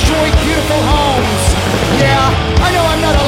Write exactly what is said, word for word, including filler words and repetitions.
destroyed beautiful homes. Yeah, I know I'm not allowed